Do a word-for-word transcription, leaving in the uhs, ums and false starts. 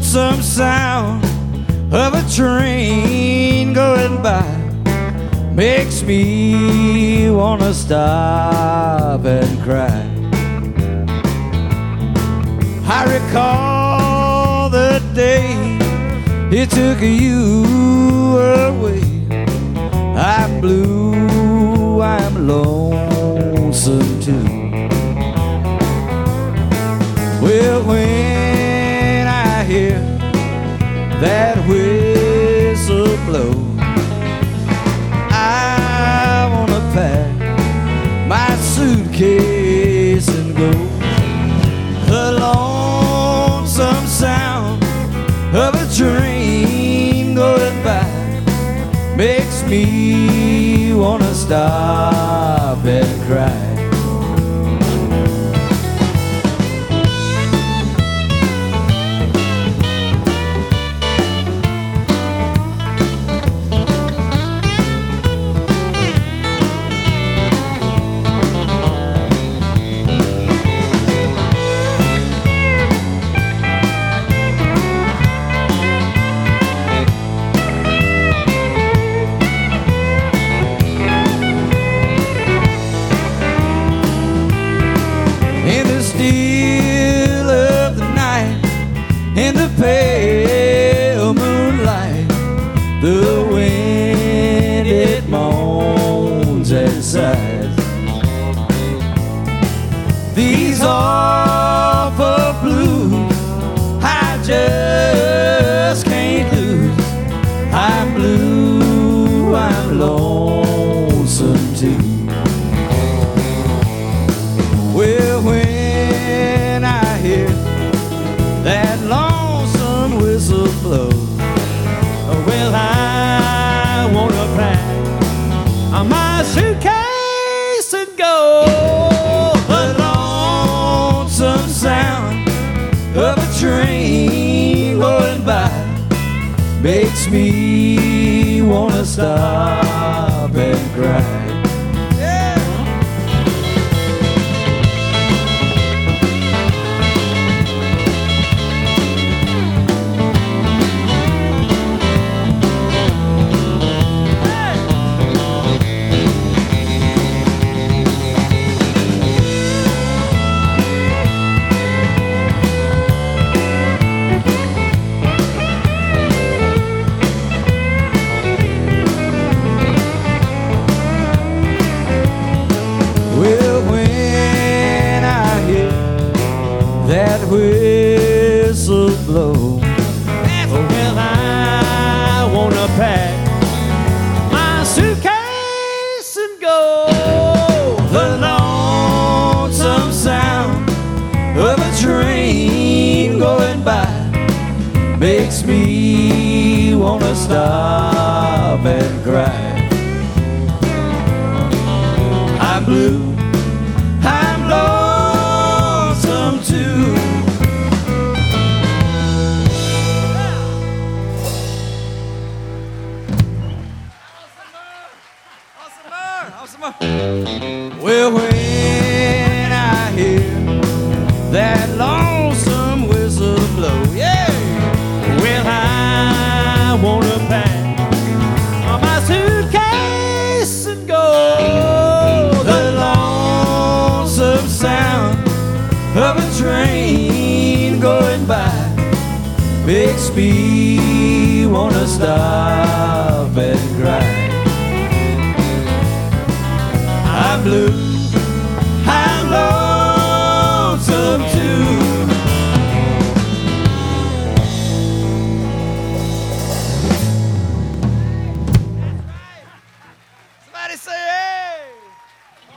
lonesome sound of a train going by makes me wanna stop and cry. I recall the day it took you away. I'm blue, I'm lonesome too. Well, when I hear that whistle blow, I wanna pack my suitcase and go. The lonesome sound of a train going by makes me wanna stop and cry. In the still of the night, in the pale moonlight, the wind it moans and sighs. These awful blues I just can't lose. I'm blue, I'm lonesome too. Well, when I hear that lonesome whistle blow, well, I wanna pack my suitcase and go. The lonesome sound of a train going by makes me wanna stop and cry. Well, when I hear that whistle blow, well, I wanna pack my suitcase and go. The lonesome sound of a train going by makes me wanna stop and cry. I'm blue, I'm lonesome too. Well, when I hear that lonesome whistle blow, yeah, well, I wanna pack my suitcase and go. The lonesome sound of a train going by makes me wanna stop